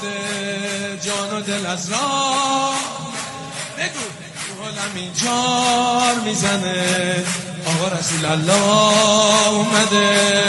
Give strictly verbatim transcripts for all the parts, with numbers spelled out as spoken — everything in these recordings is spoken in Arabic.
اومده جان و دل از راه بگو تو حالم اینجار میزنه آقا رسول الله اومده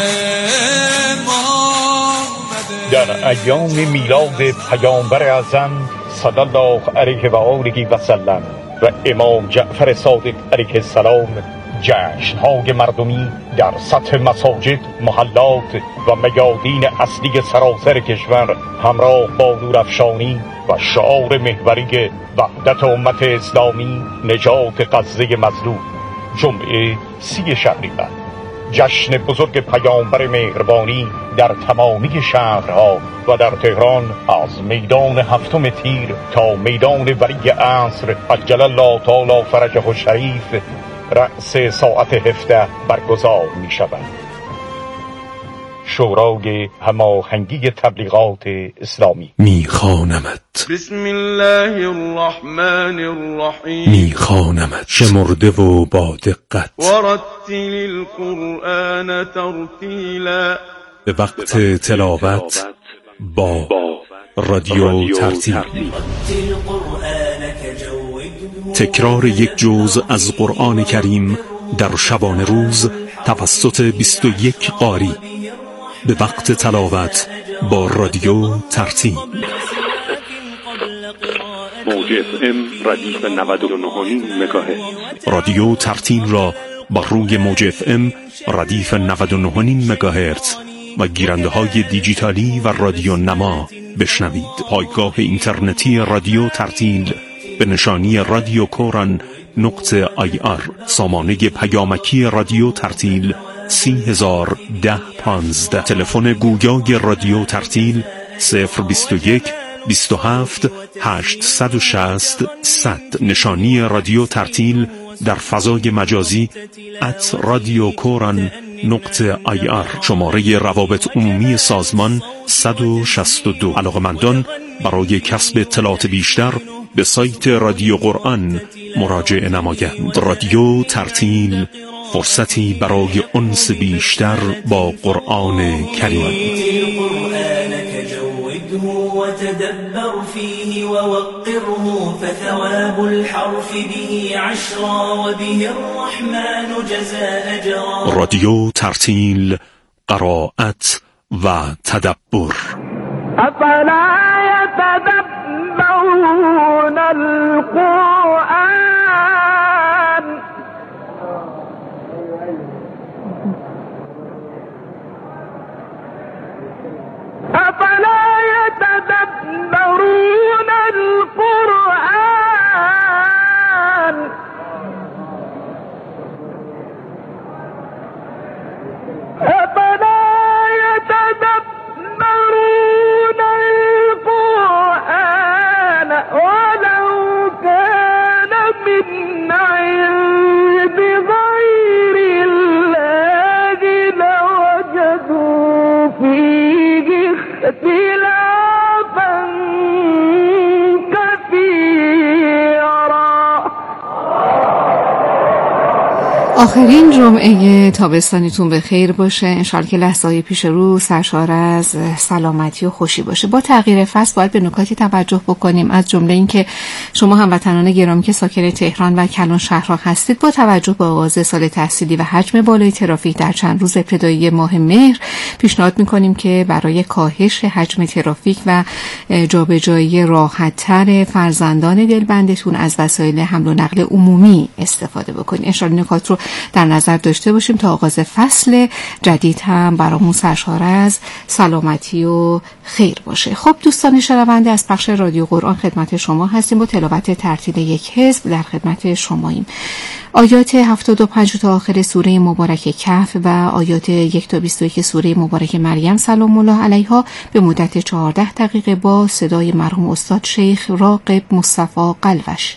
ما اومده. در ایام میلاد پیامبر اعظم صلی الله علیه و آله و سلم و امام جعفر صادق علیه السلام جشن‌های مردمی در سطح مساجد، محلات و میادین اصلی سراسر کشور همراه با نورافشانی و شعار محوری وحدت امت اسلامی نجات غزه مظلوم جمعه سی شهریور، جشن بزرگ پیامبر مهربانی در تمامی شهرها و در تهران از میدان هفتم تیر تا میدان ولی عصر عجل الله تعالی فرجه الشریف رأس ساعت هفده برگزار می شود. شورای هماهنگی تبلیغات اسلامی. میخوانمت بسم الله الرحمن الرحیم میخوانمت شمرده و با دقت ورتل القرآن ترتیلا به وقت تلاوت با رادیو ترتیل. تکرار یک جزء از قرآن کریم در شبانه روز توسط بیست و یک قاری به وقت تلاوت با رادیو ترتیل. موج اف ام ردیف نود و نه و نیم مگاهرتز. رادیو ترتیل را بر روی موج اف ام ردیف نود و نه و نیم مگاهرتز و گیرنده های دیجیتالی و رادیو نما بشنوید. پایگاه اینترنتی رادیو ترتیل به نشانی رادیو کوران نقطه آی آر. سامانه پیامکی رادیو ترتیل سی هزار ده پانزده. تلفن گویای رادیو ترتیل صفر بیست و یک بیست و هفت هشتصد و شصت صد. نشانی رادیو ترتیل در فضای مجازی ات رادیو کوران نقطه آی آر. شماره روابط عمومی سازمان صد و شصت و دو. علاقمندان برای کسب اطلاعات بیشتر به سایت رادیو قرآن مراجعه نمایند. رادیو ترتیل، فرصتی برای انس بیشتر با قرآن کریم. وتدبر فيه ووقره فثواب الحرف به عشرا وبه الرحمن جزاء أجرا. رادیو ترتیل، قرائت و تدبر. افلا يتدبرون القرآن افلا يتدبرون القرآن افلا يتدبرون القرآن ولو كان من عند غير الله لوجدوا فيه اختلافا كثيرا. آخرین جمعه تابستانیتون به خیر باشه. انشالله که لحظه‌های پیش رو سرشار از سلامتی و خوشی باشه. با تغییر فصل باید به نکاتی توجه بکنیم، از جمله این که شما هموطنان گرامی که ساکن تهران و کلان شهرها هستید، با توجه به آغاز سال تحصیلی و حجم بالای ترافیک در چند روز ابتدایی ماه مهر، پیشنهاد می‌کنیم که برای کاهش حجم ترافیک و جابجایی راحت‌تر فرزندان دلبندتون از وسایل حمل و نقل عمومی استفاده بکنید. انشالله نکات رو در نظر داشته باشیم تا آغاز فصل جدید هم برامون سرشار از سلامتی و خیر باشه. خب دوستان شنونده، از پخش رادیو قرآن خدمت شما هستیم با تلاوت ترتیل یک حزب در خدمت شماییم. آیات هفتاد و پنج تا آخر سوره مبارک کهف و آیات یک تا بیست و یک سوره مبارک مریم سلام الله علیها به مدت چهارده دقیقه با صدای مرحوم استاد شیخ راغب مصطفی قلوش.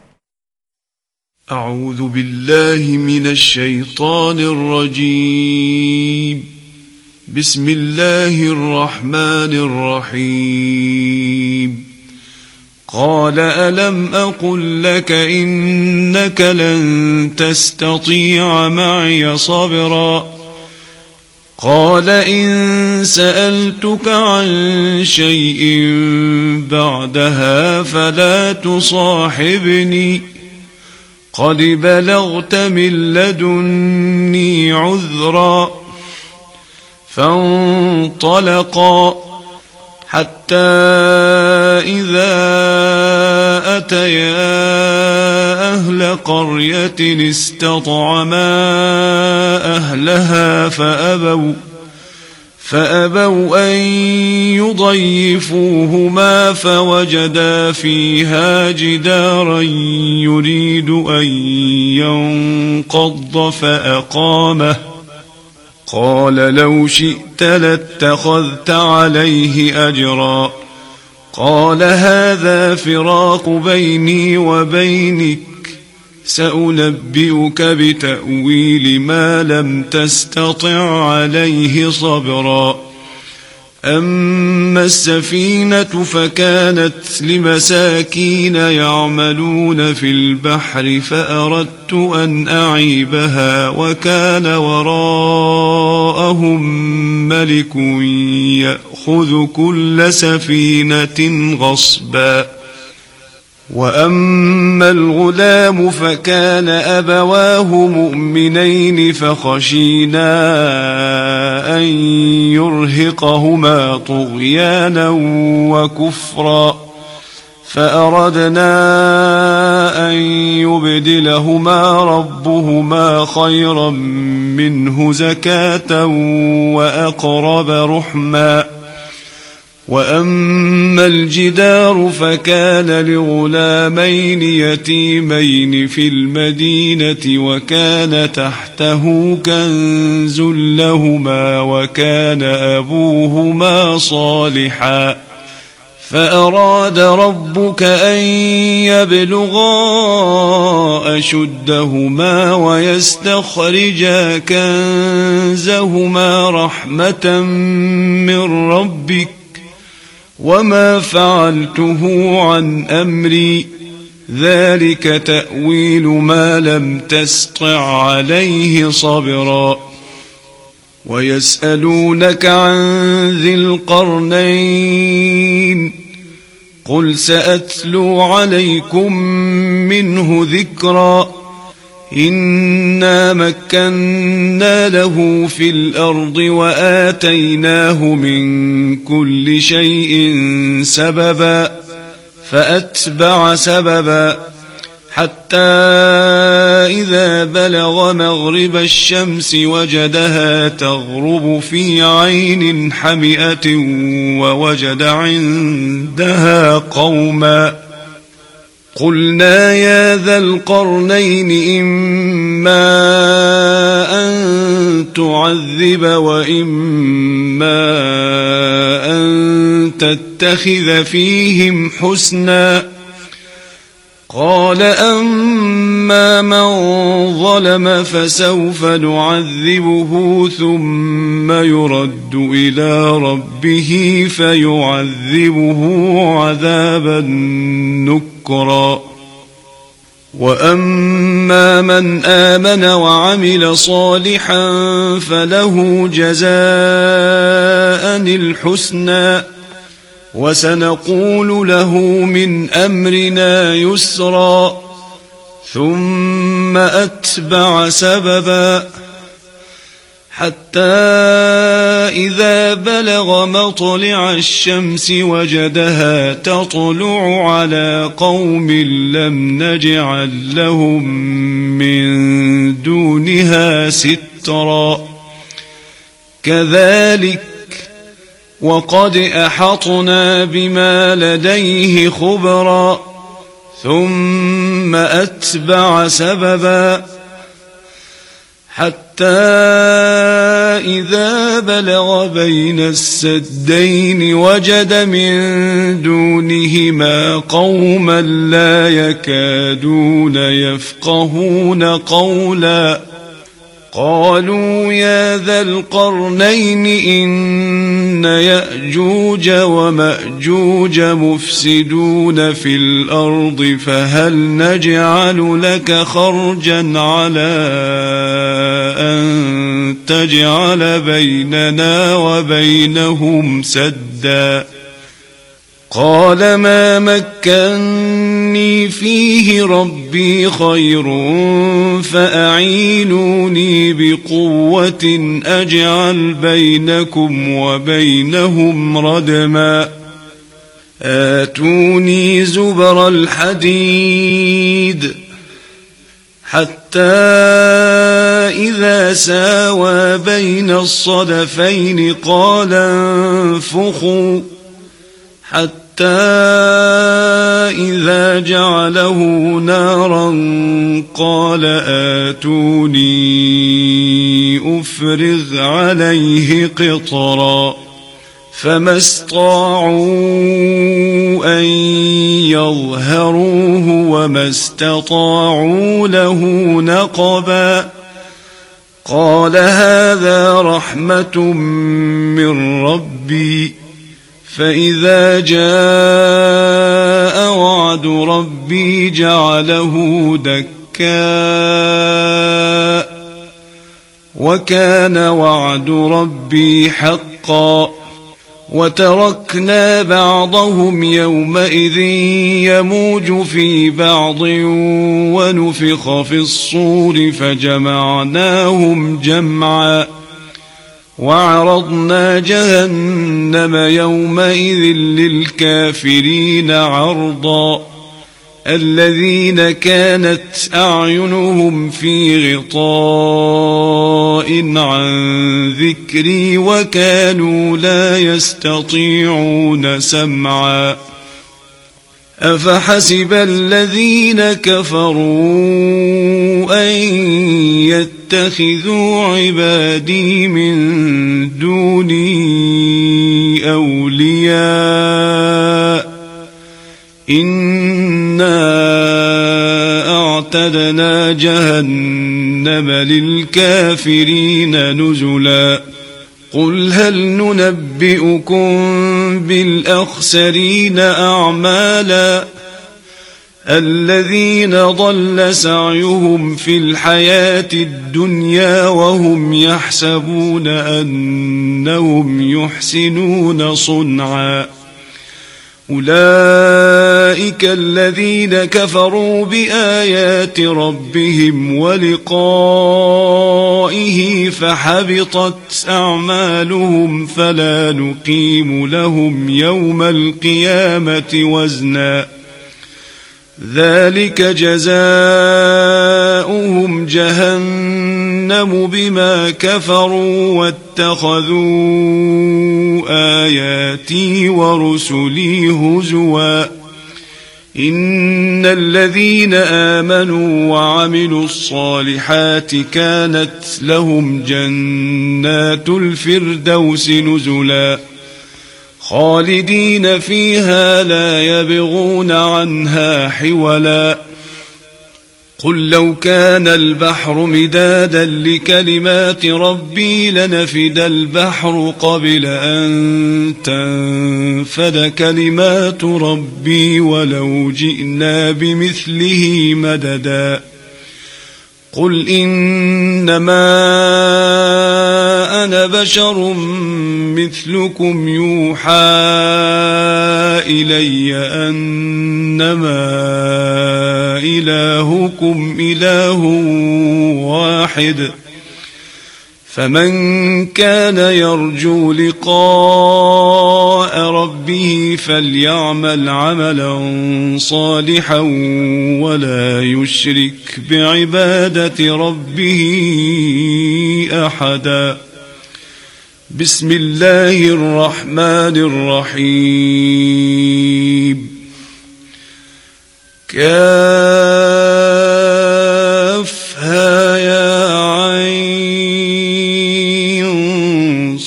اعوذ بالله من الشیطان الرجیم. بسم الله الرحمن الرحیم. قال ألم أقل لك إنك لن تستطيع معي صبرا قال إن سألتك عن شيء بعدها فلا تصاحبني قد بلغت من لدني عذرا فانطلقا حتى إذا أتيا أهل قرية استطعما أهلها فأبوا فأبوا أن يضيفوهما فوجدا فيها جدارا يريد أن ينقض فأقامه قال لو شئت لاتخذت عليه أجرا قال هذا فراق بيني وبينك سأنبئك بتأويل ما لم تستطع عليه صبرا أما السفينة فكانت لمساكين يعملون في البحر فأردت أن أعيبها وكان وراءهم ملك يأخذ كل سفينة غصبا وأما الغلام فكان أبواه مؤمنين فخشينا أن يرهقهما طغيانا وكفرا فأردنا أن يبدلهما ربهما خيرا منه زكاة وأقرب رحما وأما الجدار فكان لغلامين يتيمين في المدينة وكان تحته كنز لهما وكان أبوهما صالحا فأراد ربك أن يبلغا أشدهما ويستخرجا كنزهما رحمة من ربك وما فعلته عن أمري ذلك تأويل ما لم تسطع عليه صبرا ويسألونك عن ذي القرنين قل سأتلو عليكم منه ذكرا إنا مكنا له في الأرض وآتيناه من كل شيء سببا فأتبع سببا حتى إذا بلغ مغرب الشمس وجدها تغرب في عين حمئة ووجد عندها قوما قلنا يا ذا القرنين إما أن تعذب وإما أن تتخذ فيهم حسنا قال أما من ظلم فسوف نعذبه ثم يرد إلى ربه فيعذبه عذابا نكرا وأما من آمن وعمل صالحا فله جزاء الحسنى وسنقول له من أمرنا يسرا ثم أتبع سببا حتى إذا بلغ مطلع الشمس وجدها تطلع على قوم لم نجعل لهم من دونها سترا كذلك وقد أحطنا بما لديه خبرا ثم أتبع سببا حتى إذا بلغ بين السدين وجد من دونهما قوما لا يكادون يفقهون قولا قالوا يا ذا القرنين إن يأجوج ومأجوج مفسدون في الأرض فهل نجعل لك خرجا على أن تجعل بيننا وبينهم سدا قال ما مكنني فيه ربي خير فأعينوني بقوة أجعل بينكم وبينهم ردما آتوني زبر الحديد حتى إذا ساوى بين الصدفين قال انفخوا حتى إذا جعله نارا قال آتوني أفرغ عليه قطرا فما استطاعوا أن يظهروه وما استطاعوا له نقبا قال هذا رحمة من ربي فإذا جاء وعد ربي جعله دكاء وكان وعد ربي حقا وتركنا بعضهم يومئذ يموج في بعض ونفخ في الصور فجمعناهم جمعا وعرضنا جهنم يومئذ للكافرين عرضا الذين كانت أعينهم في غطاء عن ذكري وكانوا لا يستطيعون سمعا أفحسب الذين كفروا أن يتخذوا عبادي من دوني أولياء إنا أعتدنا جهنم للكافرين نزلا قل هل ننبئكم بالأخسرين أعمالا الذين ضل سعيهم في الحياة الدنيا وهم يحسبون أنهم يحسنون صنعا أولئك الذين كفروا بآيات ربهم ولقائه فحبطت أعمالهم فلا نقيم لهم يوم القيامة وزنا ذلك جزاؤهم جهنم بما كفروا واتخذوا آياتي ورسلي هزوا إن الذين آمنوا وعملوا الصالحات كانت لهم جنات الفردوس نزلا خالدين فيها لا يبغون عنها حولا قل لو كان البحر مدادا لكلمات ربي لنفد البحر قبل أن تنفد كلمات ربي ولو جئنا بمثله مددا قل إنما أنا بشر مثلكم يوحى إلي أنما إلهكم إله واحد فمن كان يرجو لقاء ربه فليعمل عملا صالحا ولا يشرك بعبادة ربه أحدا بسم الله الرحمن الرحيم كافها يا عين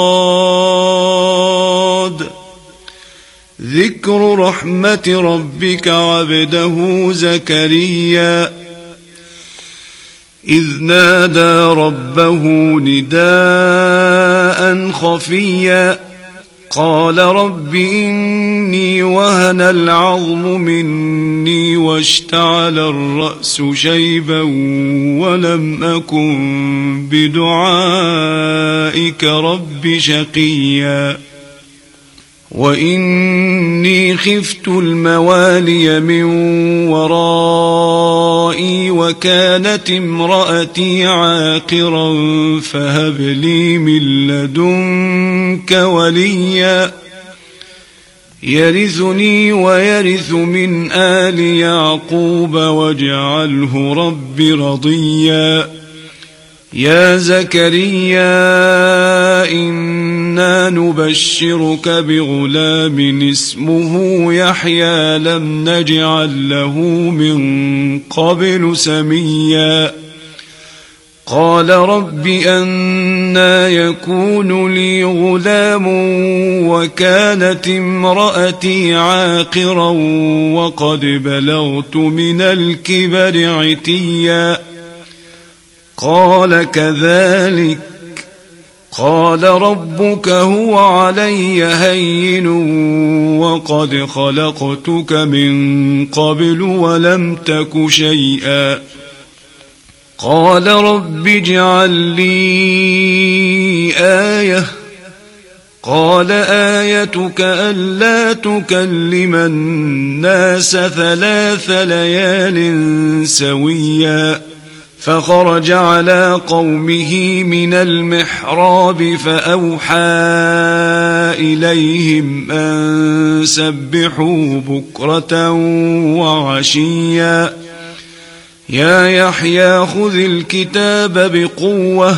صاد ذكر رحمة ربك عبده زكريا إذ نادى ربه نداء خفيا قال رب إني وهن العظم مني واشتعل الرأس شيبا ولم أكن بدعائك رب شقيا وإني خفت الموالي من ورائي وكانت امرأتي عاقرا فهب لي من لدنك وليا يرثني ويرث من آل يعقوب واجعله رب رضيا يا زكريا إنا نبشرك بغلام اسمه يحيى لم نجعل له من قبل سميا قال رب أنى يكون لي غلام وكانت امرأتي عاقرا وقد بلغت من الكبر عتيا قال كذلك قال ربك هو علي هين وقد خلقتك من قبل ولم تك شيئا قال رب اجعل لي آية قال آيتك ألا تكلم الناس ثلاث ليال سويا فخرج على قومه من المحراب فأوحى إليهم أن سبحوا بكرة وعشيا يا يحيى خذ الكتاب بقوة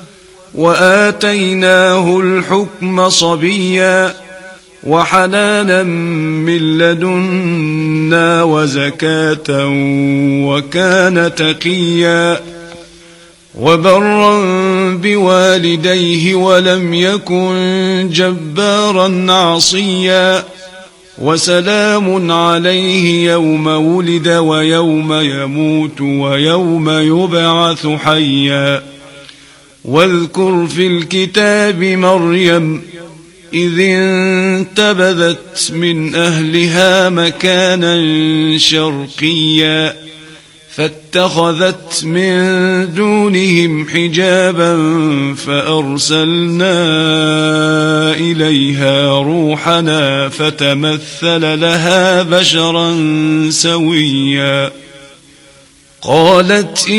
وآتيناه الحكم صبيا وحنانا من لدنا وزكاة وكان تقيا وبرا بوالديه ولم يكن جبارا عصيا وسلام عليه يوم ولد ويوم يموت ويوم يبعث حيا واذكر في الكتاب مريم إذ انتبذت من أهلها مكانا شرقيا فاتخذت من دونهم حجابا فأرسلنا إليها روحنا فتمثل لها بشرا سويا قالت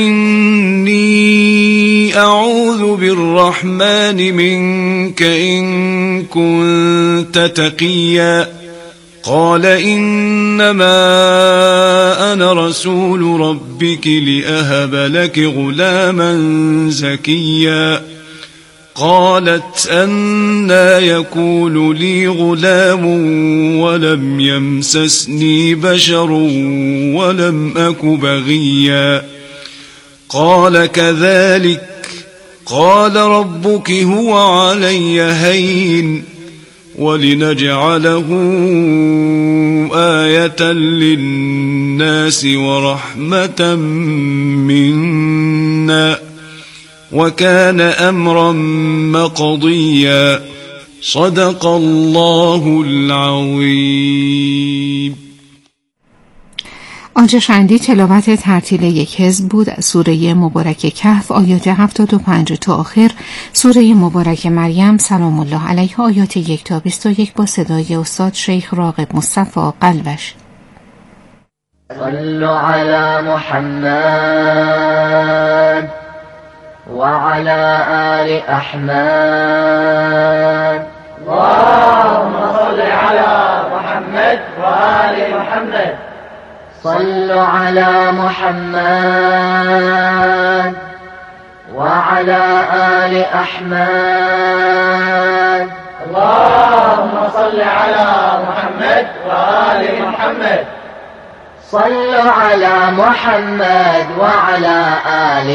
إني أعوذ بالرحمن منك إن كنت تقيا قال إنما أنا رسول ربك لأهب لك غلاما زكيا قالت أنى يكون لي غلام ولم يمسسني بشر ولم أك بغيا قال كذلك قال ربك هو علي هين ولنجعله آية للناس ورحمة منا وكان أمرا مقضيا صدق الله العظيم. آنچه شنیدی تلاوت ترتیل یک حزب بود از سوره مبارک کهف آیات هفتاد و پنج تا آخر، سوره مبارک مریم سلام الله علیها آیات یک تا بیست و یک با صدای استاد شیخ راغب مصطفی قلوش. صلوا على محمد وعلى آل أحمد اللهم صل على محمد وآل محمد صلوا على محمد وعلى آل أحمد اللهم صل على محمد وآل محمد صلوا على محمد وعلى آل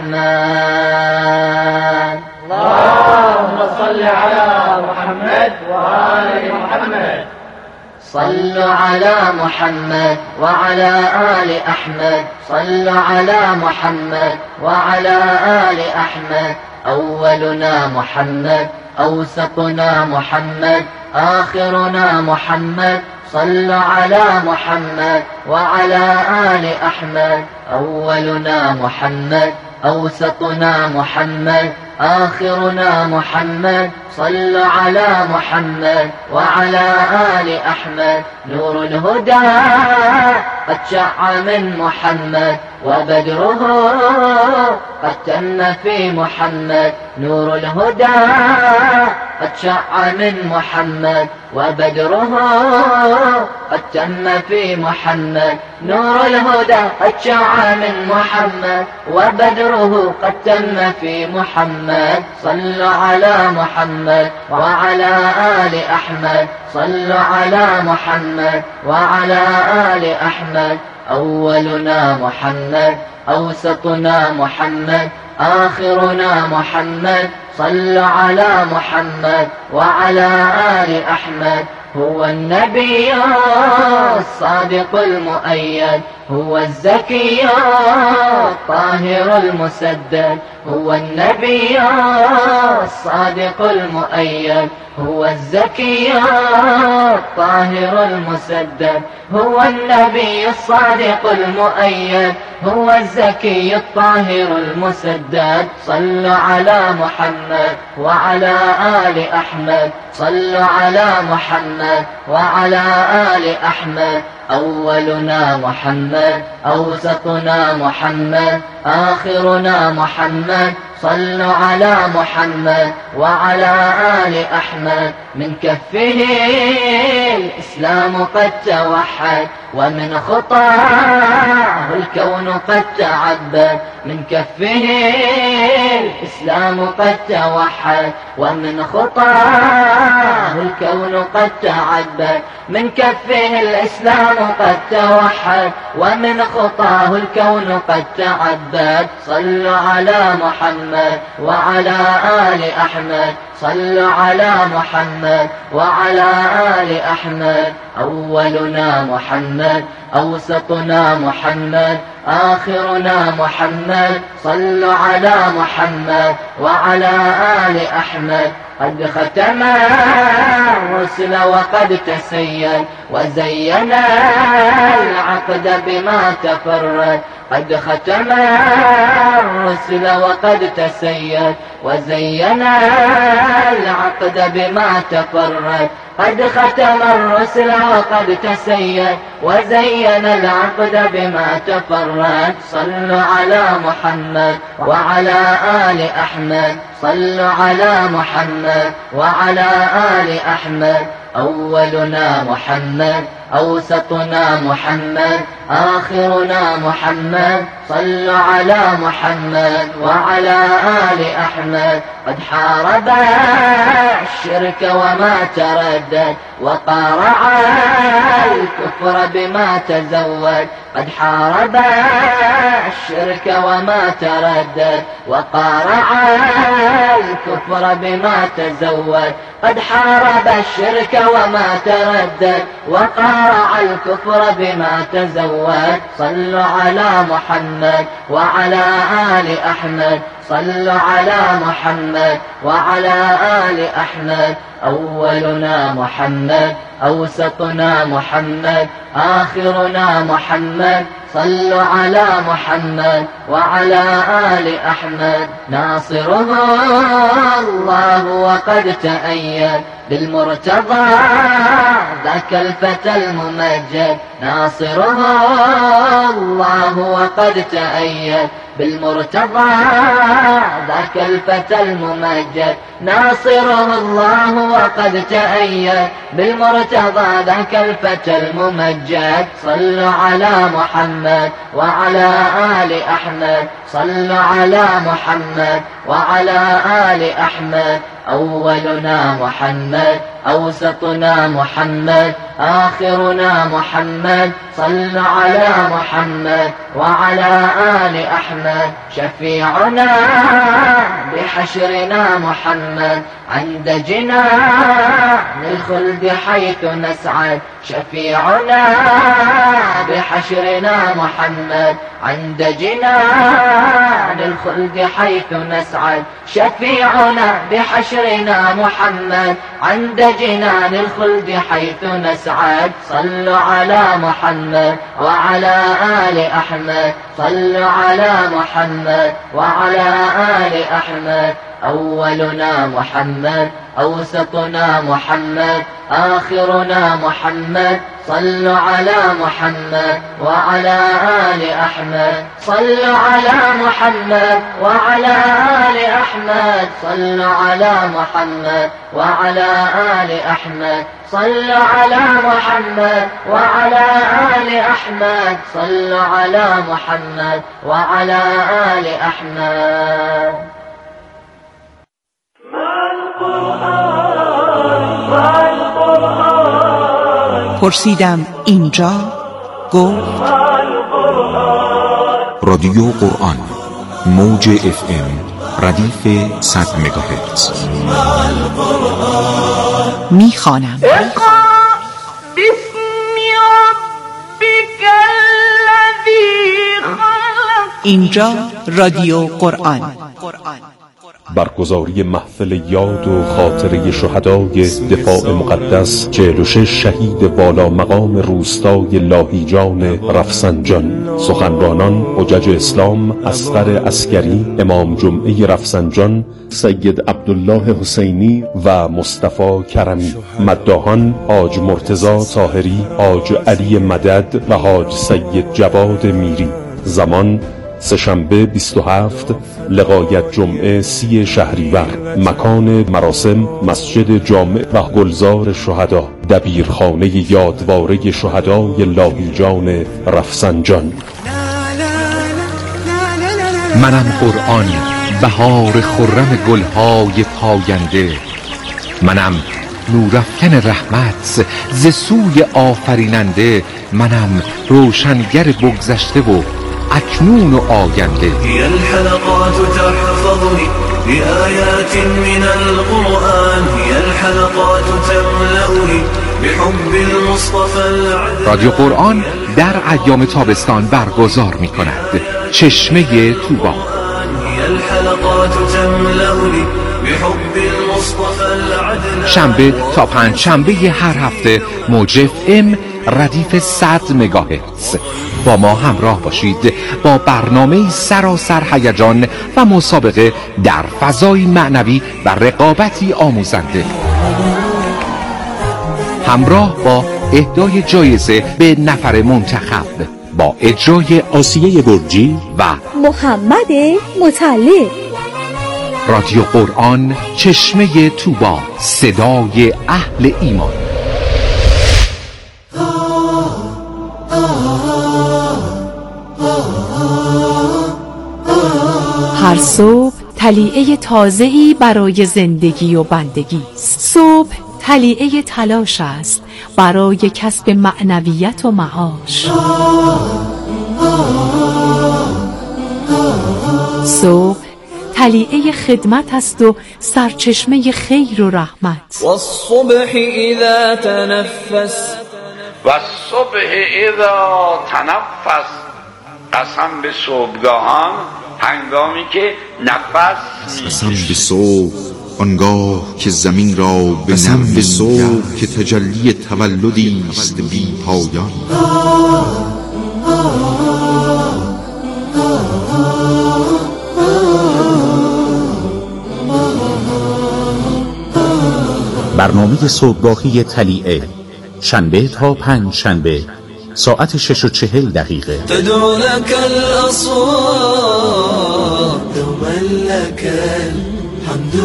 أحمد اللهم صل على محمد وآل محمد صلوا على محمد وعلى آل أحمد صلوا على محمد وعلى آل أحمد أولنا محمد أوسطنا محمد آخرنا محمد صلوا على محمد وعلى آل أحمد أولنا محمد أوسطنا محمد آخرنا محمد صلوا على محمد وعلى آل أحمد نور الهدى قد شع من محمد وبدره قد تم في محمد نور الهدى قد شع من محمد وبدره قد تم في محمد نور الهدى قد شع من محمد وبدره قد تم في محمد صلوا على محمد وعلى آل أحمد صلوا على محمد وعلى آل أحمد أولنا محمد أوسطنا محمد آخرنا محمد صلوا على محمد وعلى آل أحمد هو النبي الصادق المؤيد هو الزكي الطاهر المسدد هو النبي الصادق المؤيد هو الزكي الطاهر المسدد هو النبي الصادق المؤيد هو الزكي الطاهر المسدد صلوا على محمد وعلى آل أحمد صلوا على محمد وعلى آل أحمد أولنا محمد أوسطنا محمد آخرنا محمد صلوا على محمد وعلى آل أحمد من كفه الإسلام قد توحد ومن خطاه الكون قد تعبد من كفه الإسلام قد توحد ومن خطاه الكون قد تعبد من كفه الإسلام قد توحد ومن خطاه الكون قد تعبد صلوا على محمد وعلى آل أحمد صلوا على محمد وعلى آل أحمد أولنا محمد أوسطنا محمد آخرنا محمد صلوا على محمد وعلى آل أحمد قد ختم الرسل وقد تسيد وزين العقد بما تفرد قد ختم الرسل وقد تسيد وزين العقد بما تفرد قد ختم الرسل وقد تسيد وزين العقد بما تفرد صلوا على محمد وعلى آل أحمد صلوا على محمد وعلى آل أحمد أولنا محمد أوسطنا محمد آخرنا محمد صلوا على محمد وعلى آل أحمد قد حارب الشرك وما تردد وقارع الكفر بما تزود قد حارب الشرك وما تردد وقارع الكفر بما تزود قد حارب الشرك وما تردد وقارع الكفر بما تزود صلوا على محمد وعلى آل أحمد صلوا على محمد وعلى آل أحمد أولنا محمد أوسطنا محمد آخرنا محمد صلوا على محمد وعلى آل أحمد ناصره الله وقد تأيد بالمرتضى ذاك الفتى الممجد ناصره الله وقد تأيد بالمرتضى ذاك الفتى الممجد ناصره الله وقد تأيد بالمرتضى ذاك الفتى الممجد صلوا على محمد وعلى آل أحمد صلوا على محمد وعلى آل أحمد أولنا محمد أوسطنا محمد آخرنا محمد صلوا على محمد وعلى آل أحمد شفيعنا بحشرنا محمد عند جنان الخلد حيث نسعد شفيعنا بحشرنا محمد عند جنان الخلد حيث نسعد شفيعنا بحشرنا محمد عند جنان الخلد حيث نسعد صلوا على محمد وعلى آل أحمد صلوا على محمد وعلى آل أحمد أولنا محمد أوسطنا محمد آخرنا محمد صلوا على محمد وعلى آل أحمد صلوا على محمد وعلى آل أحمد صلوا على محمد وعلى آل أحمد صلوا على محمد وعلى آل أحمد صلوا على محمد وعلى آل أحمد. پرسیدم اینجا گفت رادیو قرآن موج اف ام ردیف صد مگاهرتز. میخوانم اینجا رادیو قرآن. برگزاری محفل یاد و خاطره شهدای دفاع مقدس چهل و شش شهید والا مقام روستای لاهیجان رفسنجان. سخنرانان حجج اسلام اصغر عسکری، امام جمعه رفسنجان سید عبدالله حسینی و مصطفی کرمی. مداحان حاج مرتضی طاهری، حاج علی مدد و حاج سید جواد میری. زمان سه‌شنبه بیست و هفت لقایت جمعه سی شهریور. مکان مراسم مسجد جامع و گلزار شهدا، دبیرخانه یادواره شهدای لاهیجان رفسنجان. منم قرآن، بهار خرم گلهای پاینده. منم نورافکن رحمت ز سوی آفریننده. منم روشنگر بگذشته و اکنون و آینده. هي الحلقات تحفظني بآيات من القرآن. هي الحلقات تملأني بحب المصطفى العدل. رادیو قرآن در ایام تابستان برگزار می کند. چشمه طوبی. هي الحلقات تملأني بحب المصطفى العدل. شنبه تا پنج شنبه هر هفته موج اف ام ردیف صد مگاهرتز. با ما همراه باشید با برنامه سراسر هیجان و مسابقه در فضای معنوی و رقابتی آموزنده، همراه با اهدای جایزه به نفر منتخب، با اجرای آسیه گرجی و محمد مطلع. رادیو قرآن، چشمه طوبی، صدای اهل ایمان. هر صبح طلیعه تازه‌ای برای زندگی و بندگی است. صبح طلیعه تلاش است برای کسب معنویت و معاش. صبح طلیعه خدمت است و سرچشمه خیر و رحمت. والصبح اذا تنفس والصبح اذا تنفس. قسم به صبحگاهان هنگامی که نفس قسم به صبح آنگاه که زمین را به قسم به صبح که تجلی تولدی است بی پایان. برنامه صبحگاهی طلیعه شنبه تا پنج شنبه ساعت شش و چهل دقیقه. تدعو لك الأصوات دوما لك الحمد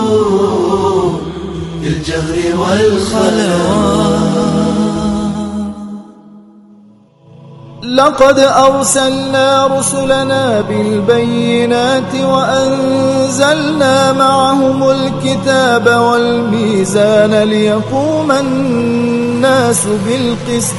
بالجهر والخلوات. لقد أرسلنا رسلنا بالبينات وأنزلنا معهم الكتاب والميزان ليقوم الناس بالقسط